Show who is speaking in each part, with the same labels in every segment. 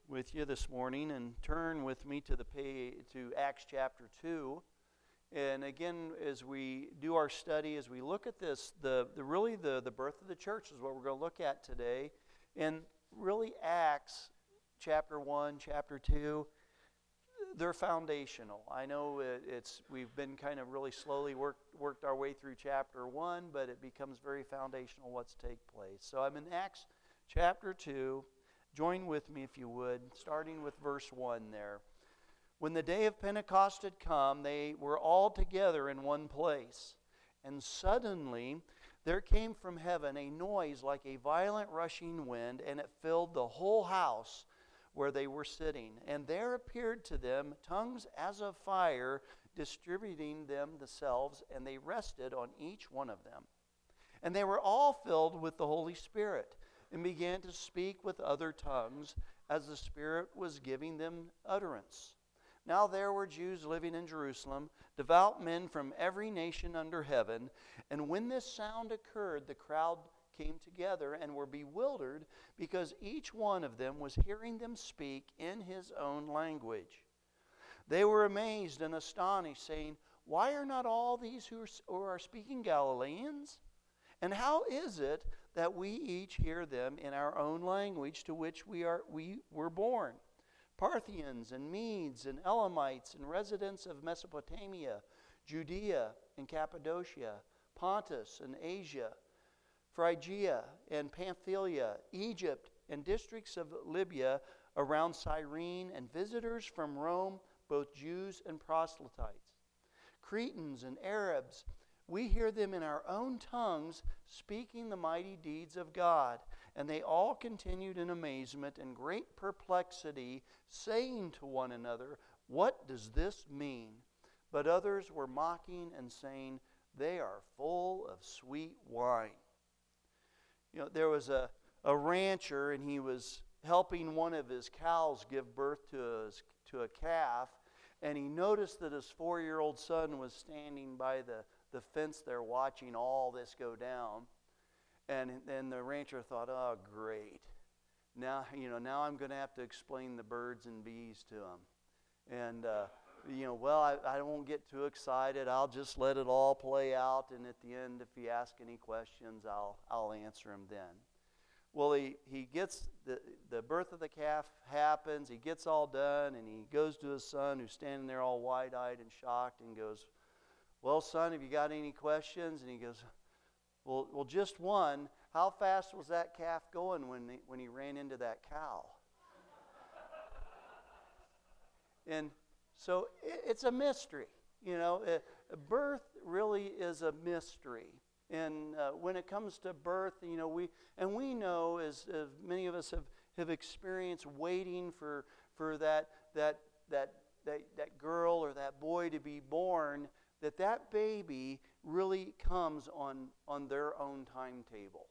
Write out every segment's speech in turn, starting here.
Speaker 1: with you this morning and turn with me to Acts chapter 2. And again, as we do our study, as we look at this, the birth of the church is what we're going to look at today. And really Acts chapter 1, chapter 2, they're foundational. I know we've been kind of really slowly worked our way through chapter 1, but it becomes very foundational what's take place. So I'm in Acts chapter 2. Join with me if you would, starting with verse 1 there. When the day of Pentecost had come, they were all together in one place. And suddenly there came from heaven a noise like a violent rushing wind, and it filled the whole house where they were sitting. And there appeared to them tongues as of fire, distributing themselves, and they rested on each one of them. And they were all filled with the Holy Spirit, and began to speak with other tongues as the Spirit was giving them utterance. Now there were Jews living in Jerusalem, devout men from every nation under heaven. And when this sound occurred, the crowd came together and were bewildered, because each one of them was hearing them speak in his own language. They were amazed and astonished, saying, "Why are not all these who are speaking Galileans? And how is it that we each hear them in our own language to which we were born? Parthians and Medes and Elamites and residents of Mesopotamia, Judea and Cappadocia, Pontus and Asia, Phrygia and Pamphylia, Egypt and districts of Libya around Cyrene, and visitors from Rome, both Jews and proselytes, Cretans and Arabs. We hear them in our own tongues speaking the mighty deeds of God." And they all continued in amazement and great perplexity, saying to one another, "What does this mean?" But others were mocking and saying, "They are full of sweet wine." There was a rancher, and he was helping one of his cows give birth to a calf, and he noticed that his 4-year-old son was standing by the fence there watching all this go down. And then the rancher thought, "Oh, great. Now I'm going to have to explain the birds and bees to him." And, I won't get too excited. I'll just let it all play out. And at the end, if he asks any questions, I'll answer him then. Well, he gets, the birth of the calf happens. He gets all done, and he goes to his son, who's standing there all wide-eyed and shocked, and goes, "Well, son, have you got any questions?" And he goes, Well, just one. How fast was that calf going when he ran into that cow?" And so it's a mystery. Birth really is a mystery. And when it comes to birth, we know, as many of us have experienced, waiting for that girl or that boy to be born, that baby really comes on their own timetable.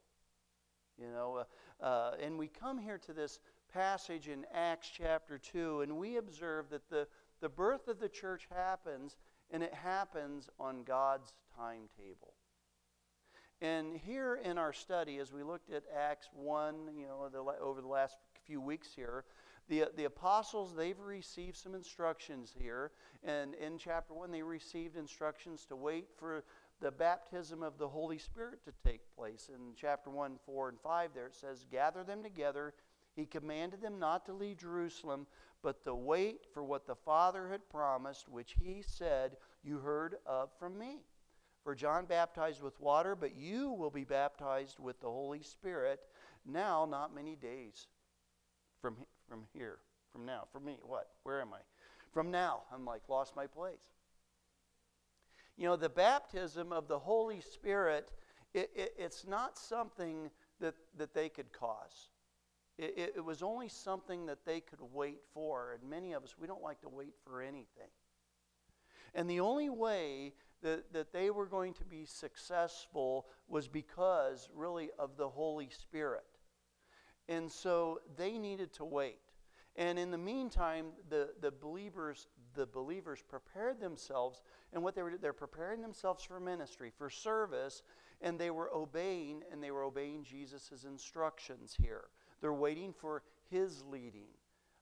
Speaker 1: And we come here to this passage in Acts chapter 2, and we observe that the birth of the church happens, and it happens on God's timetable. And here in our study, as we looked at Acts 1, over the last few weeks here, the apostles, they've received some instructions here. And in chapter 1, they received instructions to wait for the baptism of the Holy Spirit to take place. In chapter 1, 4, and 5 there it says, "Gather them together. He commanded them not to leave Jerusalem, but to wait for what the Father had promised, which he said, 'You heard of from me.' For John baptized with water, but you will be baptized with the Holy Spirit now, not many days from here. From now. From me. What? Where am I? From now." I'm like, lost my place. The baptism of the Holy Spirit, it's not something that they could cause. It was only something that they could wait for. And many of us, we don't like to wait for anything. And the only way that they were going to be successful was because, really, of the Holy Spirit. And so they needed to wait. And in the meantime, the believers prepared themselves, and they're preparing themselves for ministry, for service, and they were obeying Jesus' instructions here. They're waiting for his leading.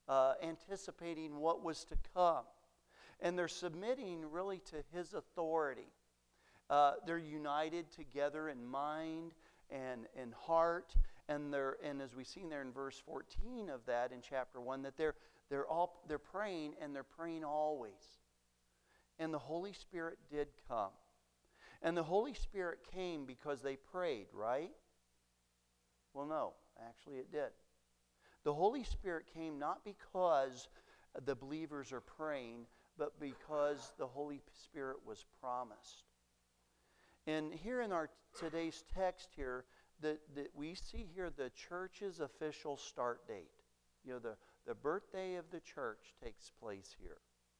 Speaker 1: anticipating what was to come. And they're submitting really to His authority. They're united together in mind and in heart. And as we see there in verse 14 of that in chapter 1, that they're praying, and they're praying always. And the Holy Spirit did come. And the Holy Spirit came because they prayed, right? Well, no, actually it did. The Holy Spirit came not because the believers are praying, but because the Holy Spirit was promised. And here in our today's text here, that we see here the church's official start date. You know, the birthday of the church takes place here.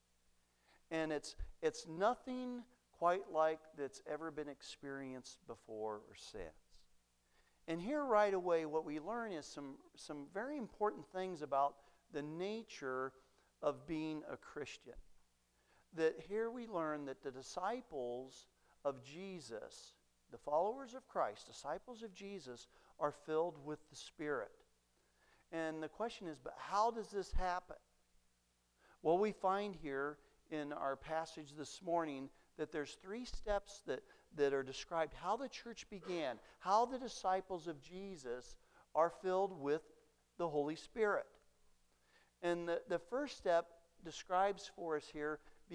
Speaker 1: And it's nothing quite like that's ever been experienced before or since. And here right away what we learn is some very important things about the nature of being a Christian. That here we learn that the disciples of Jesus, the followers of Christ, disciples of Jesus, are filled with the Spirit. And the question is, but how does this happen? Well, we find here in our passage this morning that there's 3 steps that are described how the church began, how the disciples of Jesus are filled with the Holy Spirit. And the first step describes for us here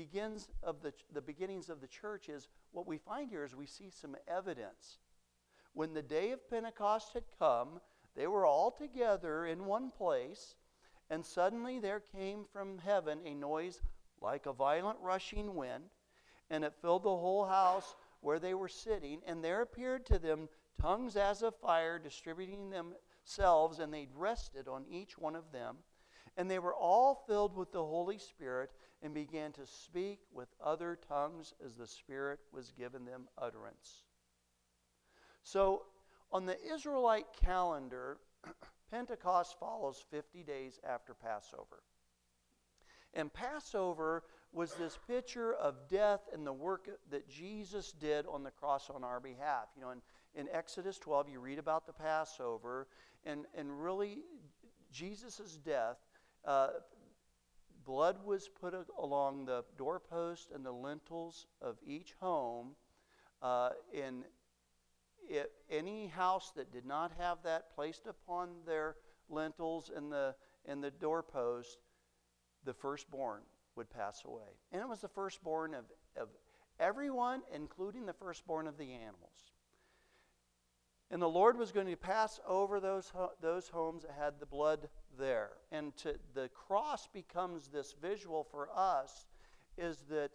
Speaker 1: the beginnings of the church is what we find here is we see some evidence. When the day of Pentecost had come, they were all together in one place, and suddenly there came from heaven a noise like a violent rushing wind, and it filled the whole house where they were sitting, and there appeared to them tongues as of fire, distributing themselves, and they rested on each one of them. And they were all filled with the Holy Spirit and began to speak with other tongues as the Spirit was given them utterance. So, on the Israelite calendar, Pentecost follows 50 days after Passover. And Passover was this picture of death and the work that Jesus did on the cross on our behalf. You know, in Exodus 12, you read about the Passover, and really Jesus' death, blood was put along the doorpost and the lintels of each home. Any house that did not have that placed upon their lintels and the doorpost, the firstborn would pass away. And it was the firstborn of everyone, including the firstborn of the animals. And the Lord was going to pass over those homes that had the blood there. And the cross becomes this visual for us, is that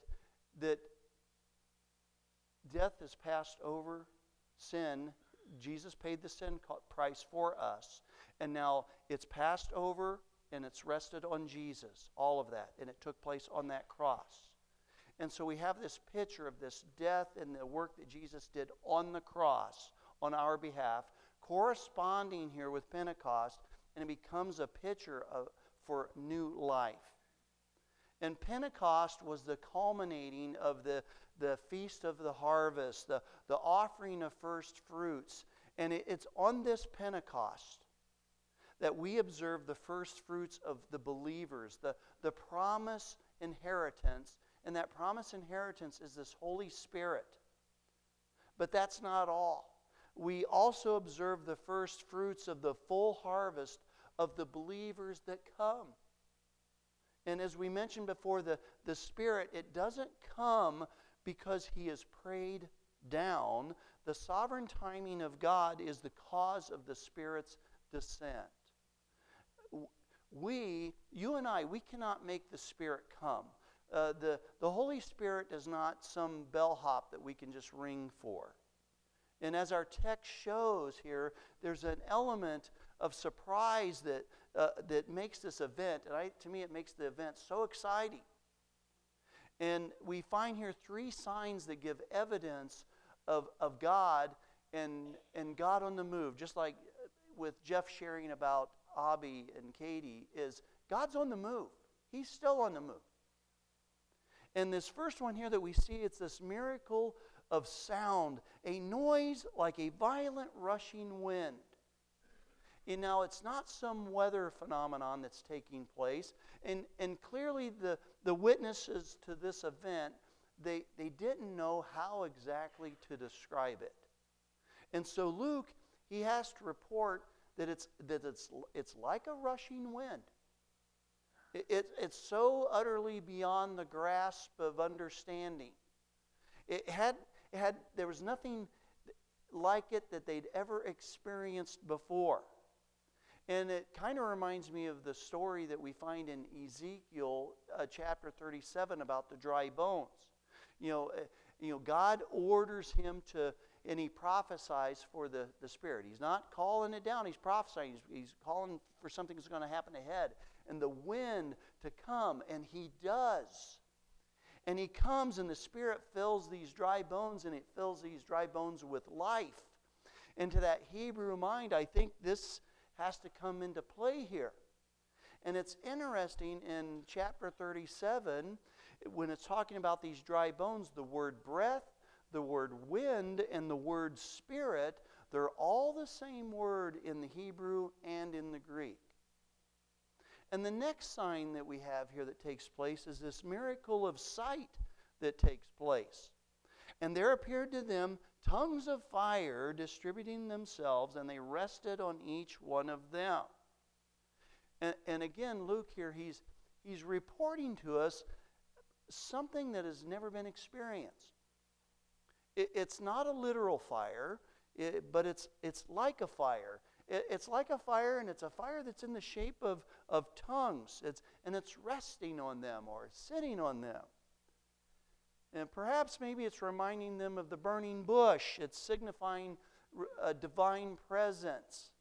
Speaker 1: death is passed over sin. Jesus paid the sin price for us. And now it's passed over and it's rested on Jesus, all of that. And it took place on that cross. And so we have this picture of this death and the work that Jesus did on the cross on our behalf, corresponding here with Pentecost, and it becomes a picture for new life. And Pentecost was the culminating of the Feast of the Harvest, the offering of first fruits. And it's on this Pentecost that we observe the first fruits of the believers, the promise inheritance. And that promise inheritance is this Holy Spirit. But that's not all. We also observe the first fruits of the full harvest of the believers that come. And as we mentioned before, the Spirit, it doesn't come because He is prayed down. The sovereign timing of God is the cause of the Spirit's descent. You and I, we cannot make the Spirit come. The Holy Spirit is not some bellhop that we can just ring for. And as our text shows here, there's an element of surprise that makes this event, and to me it makes the event so exciting. And we find here 3 signs that give evidence of God and God on the move. Just like with Jeff sharing about Abby and Katie, is God's on the move. He's still on the move. And this first one here that we see, it's this miracle of sound, a noise like a violent rushing wind. And now it's not some weather phenomenon that's taking place. And clearly the witnesses to this event, they didn't know how exactly to describe it. And so Luke, he has to report that it's like a rushing wind. It's so utterly beyond the grasp of understanding. There was nothing like it that they'd ever experienced before. And it kind of reminds me of the story that we find in Ezekiel chapter 37 about the dry bones. God orders him to, and he prophesies for the Spirit. He's not calling it down, he's prophesying. He's calling for something that's going to happen ahead. And the wind to come, and he does. And he comes, and the Spirit fills these dry bones, and it fills these dry bones with life. And to that Hebrew mind, I think this has to come into play here. And it's interesting in chapter 37, when it's talking about these dry bones, the word breath, the word wind, and the word spirit, they're all the same word in the Hebrew and in the Greek. And the next sign that we have here that takes place is this miracle of sight that takes place. And there appeared to them tongues of fire distributing themselves, and they rested on each one of them. And again, Luke here, he's reporting to us something that has never been experienced. It's not a literal fire, but it's like a fire. It's like a fire, and it's a fire that's in the shape of tongues. And it's resting on them or sitting on them. And perhaps maybe it's reminding them of the burning bush. It's signifying a divine presence.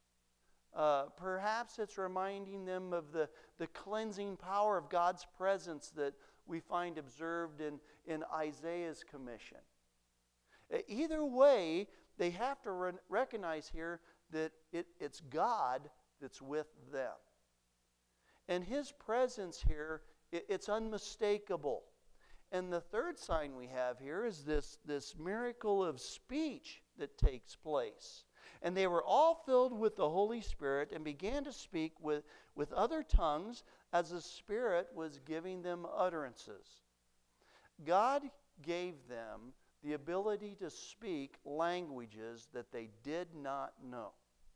Speaker 1: Perhaps it's reminding them of the cleansing power of God's presence that we find observed in Isaiah's commission. Either way, they have to recognize here that it's God that's with them. And his presence here, it's unmistakable. And the third sign we have here is this miracle of speech that takes place. And they were all filled with the Holy Spirit and began to speak with other tongues as the Spirit was giving them utterances. God gave them the ability to speak languages that they did not know.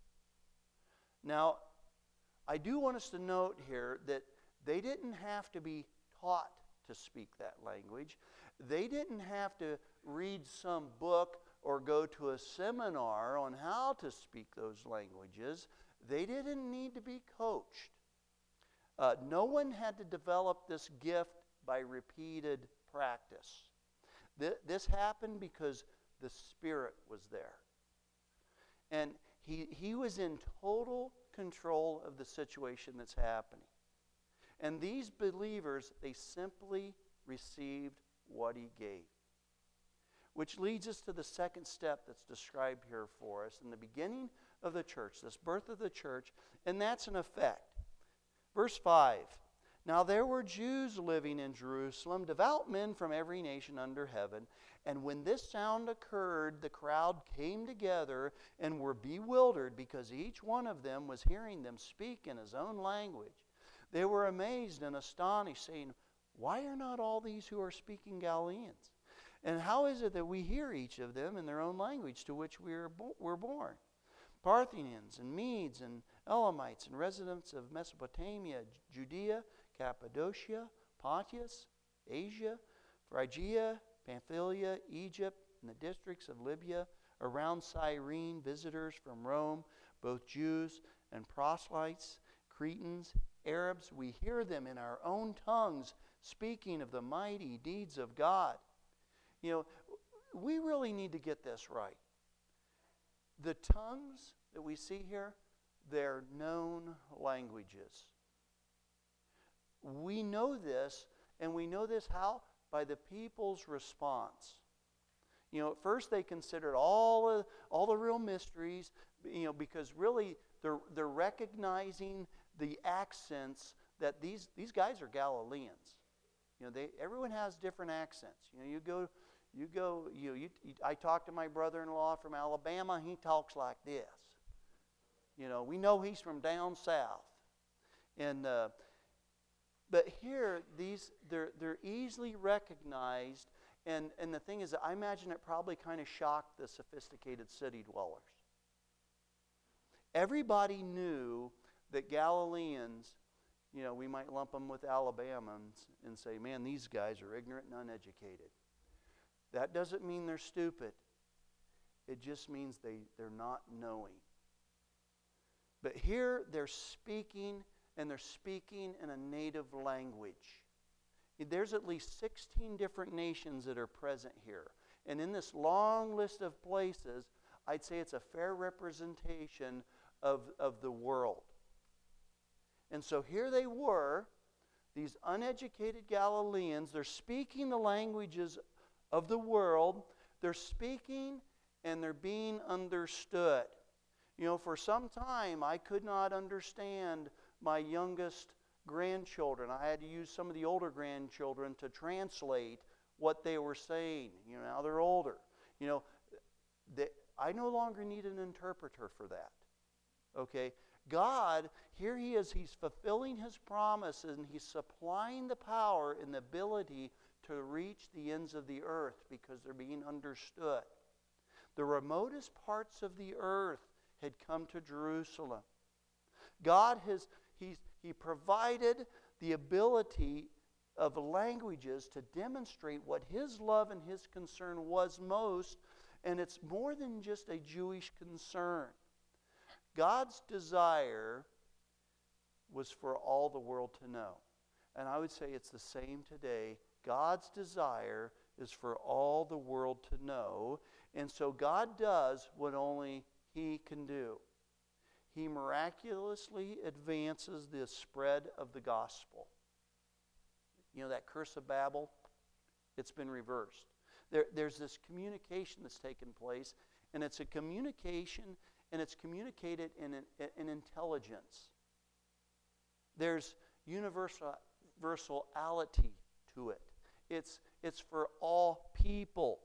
Speaker 1: Now, I do want us to note here that they didn't have to be taught to speak that language. They didn't have to read some book or go to a seminar on how to speak those languages. They didn't need to be coached. No one had to develop this gift by repeated practice. This happened because the Spirit was there. And he was in total control of the situation that's happening. And these believers, they simply received what he gave. Which leads us to the second step that's described here for us in the beginning of the church, this birth of the church, and that's an effect. Verse 5, Now there were Jews living in Jerusalem, devout men from every nation under heaven. And when this sound occurred, the crowd came together and were bewildered because each one of them was hearing them speak in his own language. They were amazed and astonished, saying, Why are not all these who are speaking Galileans? And how is it that we hear each of them in their own language to which we're born? Parthians and Medes and Elamites and residents of Mesopotamia, Judea, Cappadocia, Pontus, Asia, Phrygia, Pamphylia, Egypt, and the districts of Libya, around Cyrene, visitors from Rome, both Jews and proselytes, Cretans, Arabs, we hear them in our own tongues speaking of the mighty deeds of God. You know, we really need to get this right. The tongues that we see here, they're known languages. We know this, and we know this how? By the people's response. You know, at first they considered all the real mysteries, you know, because really they're recognizing the accents that these guys are Galileans. You know, everyone has different accents. You know, I talk to my brother-in-law from Alabama, he talks like this. We know he's from down south. And but here, they're easily recognized. And the thing is, I imagine it probably kind of shocked the sophisticated city dwellers. Everybody knew that Galileans, we might lump them with Alabamans and say, man, these guys are ignorant and uneducated. That doesn't mean they're stupid. It just means they're not knowing. But here they're speaking, and they're speaking in a native language. There's at least 16 different nations that are present here. And in this long list of places, I'd say it's a fair representation of the world. And so here they were, these uneducated Galileans. They're speaking the languages of the world. They're speaking and they're being understood. For some time, I could not understand my youngest grandchildren. I had to use some of the older grandchildren to translate what they were saying. Now they're older. I no longer need an interpreter for that. Okay? God, here he is, he's fulfilling his promises, and he's supplying the power and the ability to reach the ends of the earth because they're being understood. The remotest parts of the earth had come to Jerusalem. God he provided the ability of languages to demonstrate what his love and his concern was most, and it's more than just a Jewish concern. God's desire was for all the world to know. And I would say it's the same today. God's desire is for all the world to know. And so God does what only he can do. He miraculously advances the spread of the gospel. That curse of Babel, it's been reversed. There's this communication that's taken place, and it's a communication, and it's communicated in intelligence. There's universality to it. It's for all people.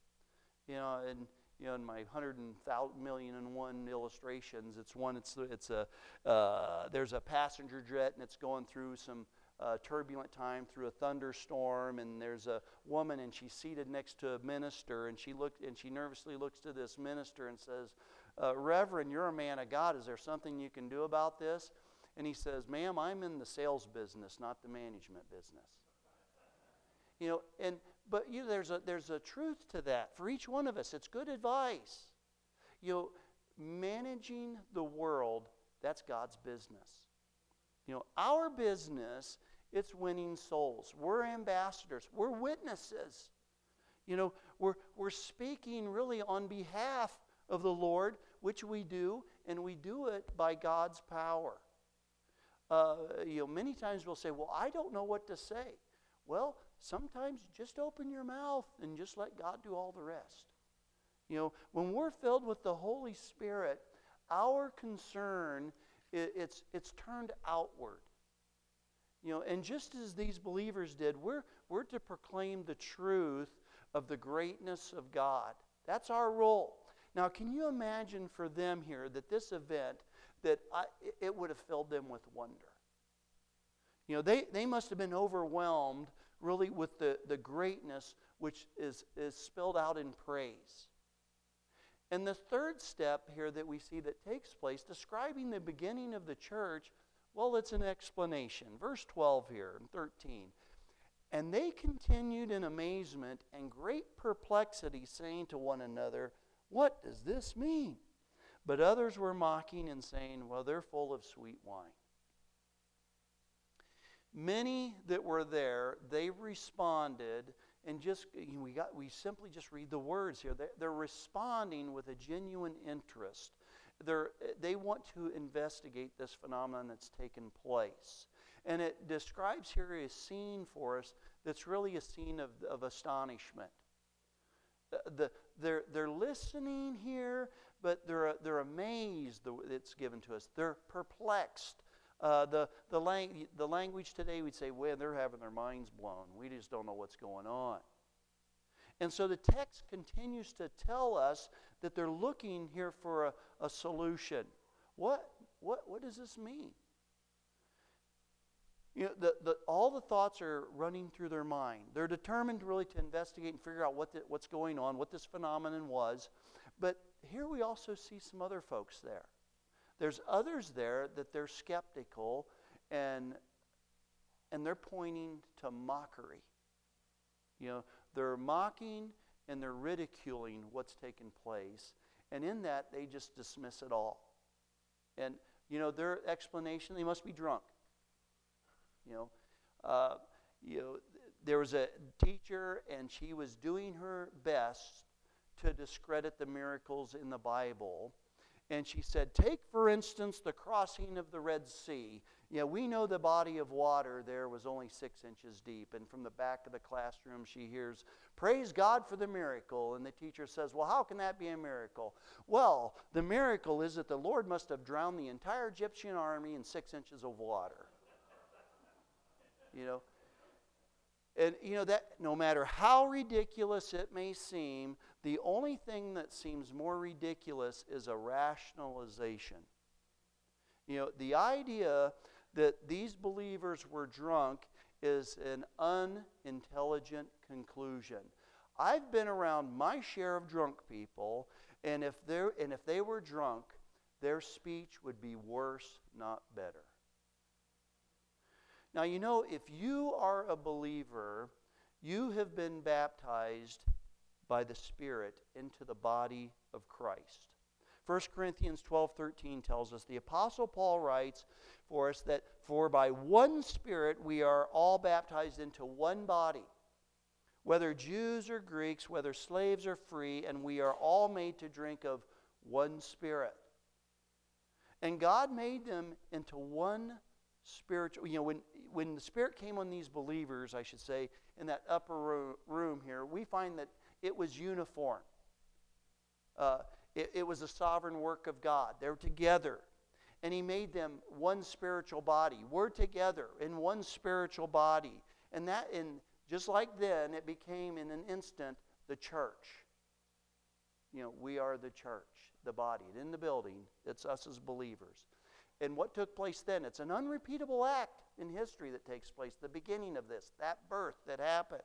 Speaker 1: In my 100,000,001 illustrations, there's a passenger jet, and it's going through some turbulent time through a thunderstorm, and there's a woman, and she's seated next to a minister, and she nervously looks to this minister and says, Reverend, you're a man of God. Is there something you can do about this? And he says, ma'am, I'm in the sales business, not the management business. But there's a truth to that. For each one of us, it's good advice. Managing the world, that's God's business. Our business, it's winning souls. We're ambassadors. We're witnesses. We're speaking really on behalf of the Lord, which we do, and we do it by God's power. Many times we'll say, well, I don't know what to say. Well, sometimes just open your mouth and just let God do all the rest. When we're filled with the Holy Spirit, our concern, it's turned outward. And just as these believers did, we're to proclaim the truth of the greatness of God. That's our role. Now, can you imagine for them here that this event, it would have filled them with wonder? They must have been overwhelmed really with the greatness which is spelled out in praise. And the third step here that we see that takes place, describing the beginning of the church, well, it's an explanation. Verse 12 here and 13. And they continued in amazement and great perplexity, saying to one another, what does this mean? But others were mocking and saying, well, they're full of sweet wine. Many that were there, they responded, and we simply just read the words here. They're responding with a genuine interest. They want to investigate this phenomenon that's taken place. And it describes here a scene for us that's really a scene of astonishment. They're listening here, but they're amazed that it's given to us. They're perplexed. The language today, we'd say, well, they're having their minds blown. We just don't know what's going on. And so the text continues to tell us that they're looking here for a solution. What does this mean? You know, all the thoughts are running through their mind. They're determined really to investigate and figure out what's going on, what this phenomenon was. But here we also see some other folks there. There's others there that they're skeptical, and they're pointing to mockery. You know, they're mocking and they're ridiculing what's taken place. And in that, they just dismiss it all. And, you know, their explanation, they must be drunk. You know, there was a teacher, and she was doing her best to discredit the miracles in the Bible. And she said, take, for instance, the crossing of the Red Sea. Yeah, we know the body of water there was only 6 inches deep. And from the back of the classroom, she hears, praise God for the miracle. And the teacher says, well, how can that be a miracle? Well, the miracle is that the Lord must have drowned the entire Egyptian army in 6 inches of water. You know, and you know that no matter how ridiculous it may seem, the only thing that seems more ridiculous is a rationalization. You know, the idea that these believers were drunk is an unintelligent conclusion. I've been around my share of drunk people, and if they were drunk, their speech would be worse, not better. Now, you know, if you are a believer, you have been baptized by the Spirit into the body of Christ. 1 Corinthians 12:13 tells us, the Apostle Paul writes for us that, for by one Spirit we are all baptized into one body, whether Jews or Greeks, whether slaves or free, and we are all made to drink of one Spirit. And God made them into one spiritual, you know, when the Spirit came on these believers, I should say, in that upper room here, we find that it was uniform. It was a sovereign work of God. They're together. And He made them one spiritual body. We're together in one spiritual body. And just like then, it became in an instant the church. You know, we are the church, the body. And in the building, it's us as believers. And what took place then? It's an unrepeatable act in history that takes place, the beginning of this, that birth that happened.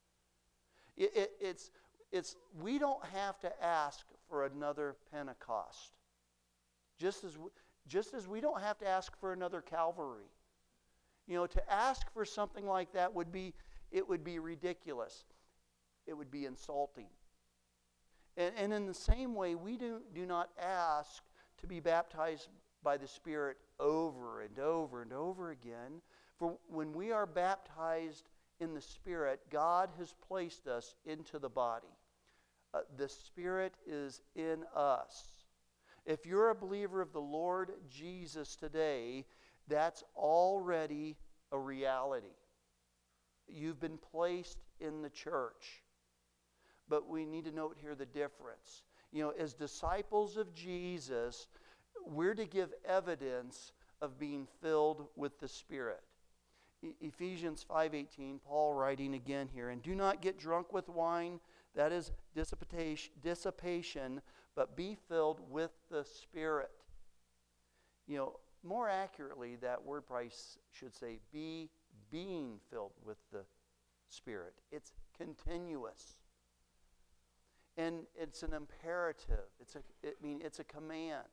Speaker 1: We don't have to ask for another Pentecost. Just as we don't have to ask for another Calvary. You know, to ask for something like that would be ridiculous. It would be insulting. And in the same way, we do not ask to be baptized by the Spirit over and over and over again. For when we are baptized in the Spirit, God has placed us into the body. The Spirit is in us. If you're a believer of the Lord Jesus today, that's already a reality. You've been placed in the church. But we need to note here the difference. You know, as disciples of Jesus, we're to give evidence of being filled with the Spirit. Ephesians 5:18, Paul writing again here, and do not get drunk with wine, that is dissipation, but be filled with the Spirit. You know, more accurately, that word probably should say be being filled with the Spirit. It's continuous. And it's an imperative. It's a command.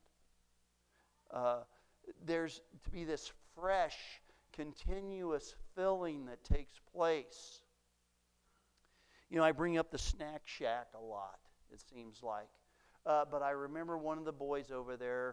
Speaker 1: There's to be this fresh, continuous filling that takes place. You know, I bring up the snack shack a lot, it seems like. But I remember one of the boys over there,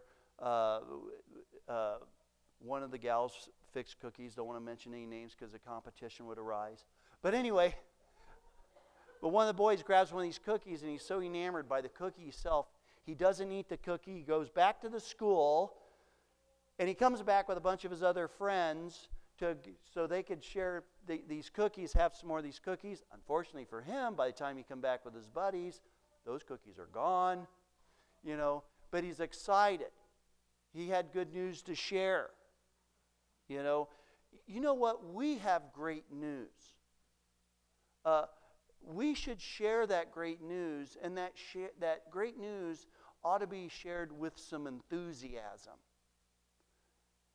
Speaker 1: one of the gals fixed cookies. Don't want to mention any names because a competition would arise. But anyway, one of the boys grabs one of these cookies, and he's so enamored by the cookie itself, he doesn't eat the cookie. He goes back to the school, and he comes back with a bunch of his other friends so they could share these cookies, have some more of these cookies. Unfortunately for him, by the time he come back with his buddies, those cookies are gone, you know. But he's excited. He had good news to share, you know. You know what? We have great news. We should share that great news, and that great news ought to be shared with some enthusiasm.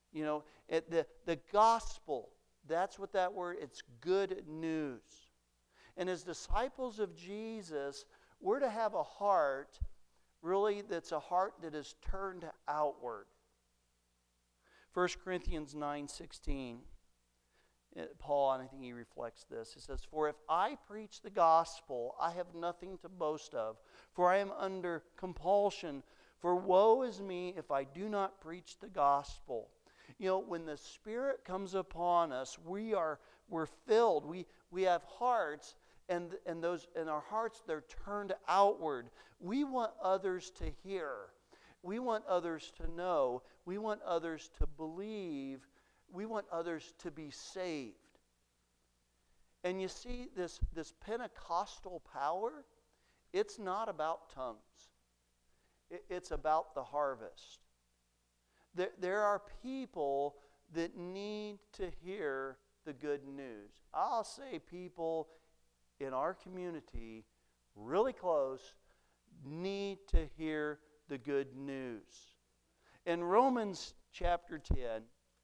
Speaker 1: The gospel, that's what that word, it's good news. And as disciples of Jesus, we're to have a heart, really, that's a heart that is turned outward. 1 Corinthians 9:16, Paul, and I think he reflects this. He says, "For if I preach the gospel, I have nothing to boast of, for I am under compulsion. For woe is me if I do not preach the gospel." When the Spirit comes upon us, we're filled. We have hearts, and our hearts, they're turned outward. We want others to hear. We want others to know. We want others to believe. We want others to be saved. And you see, this Pentecostal power, it's not about tongues. It's about the harvest. There are people that need to hear the good news. I'll say people in our community, really close, need to hear the good news. In Romans chapter 10,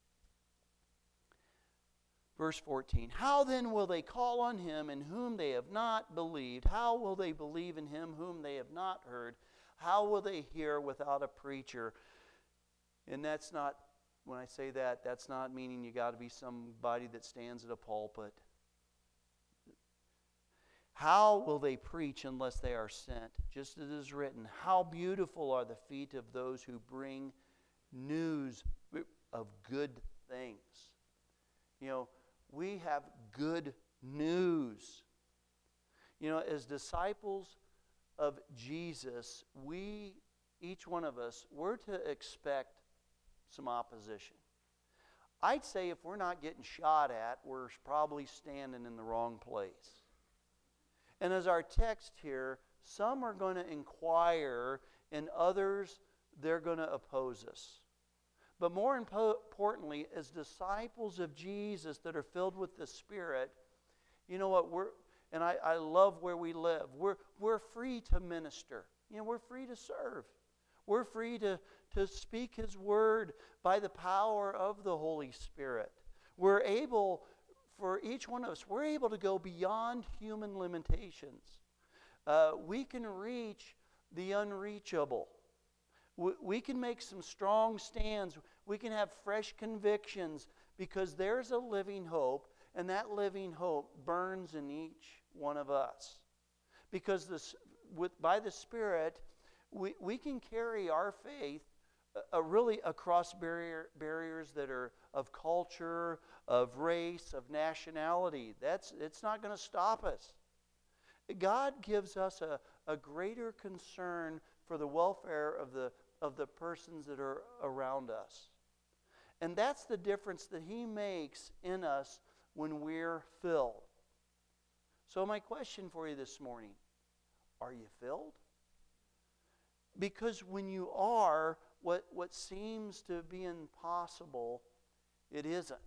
Speaker 1: verse 14, "How then will they call on him in whom they have not believed? How will they believe in him whom they have not heard? How will they hear without a preacher?" And that's not, when I say that, that's not meaning you got to be somebody that stands at a pulpit. How will they preach unless they are sent? Just as it is written, "How beautiful are the feet of those who bring news of good things." We have good news. As disciples of Jesus, each one of us, we're to expect some opposition. I'd say if we're not getting shot at, we're probably standing in the wrong place. And as our text here, some are going to inquire, and others, they're going to oppose us. But more importantly, as disciples of Jesus that are filled with the Spirit, you know what? I love where we live. We're free to minister. We're free to serve. We're free to speak His Word by the power of the Holy Spirit. We're able, for each one of us, we're able to go beyond human limitations. We can reach the unreachable. We can make some strong stands. We can have fresh convictions because there's a living hope, and that living hope burns in each one of us. Because by the Spirit, we can carry our faith really across barriers that are of culture, of race, of nationality. It's not going to stop us. God gives us a greater concern for the welfare of the persons that are around us. And that's the difference that He makes in us when we're filled. So my question for you this morning, are you filled? Because when you are, what seems to be impossible, it isn't.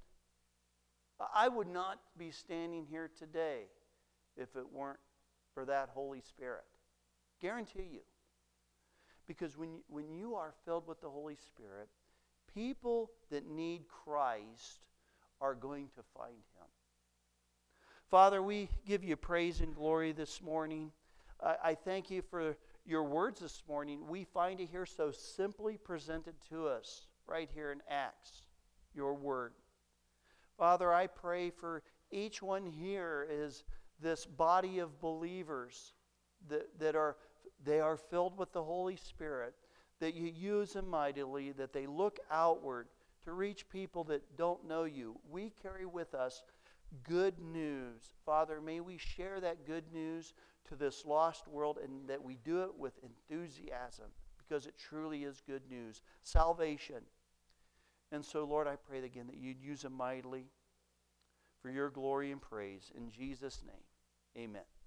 Speaker 1: I would not be standing here today if it weren't for that Holy Spirit. Guarantee you. Because when you are filled with the Holy Spirit, people that need Christ are going to find Him. Father, we give You praise and glory this morning. I thank You for Your words this morning. We find it here so simply presented to us right here in Acts, Your Word. Father, I pray for each one here is this body of believers that are filled with the Holy Spirit, that You use them mightily, that they look outward to reach people that don't know You. We carry with us good news. Father, may we share that good news to this lost world, and that we do it with enthusiasm, because it truly is good news. Salvation. And so, Lord, I pray again that You'd use them mightily for Your glory and praise. In Jesus' name, amen.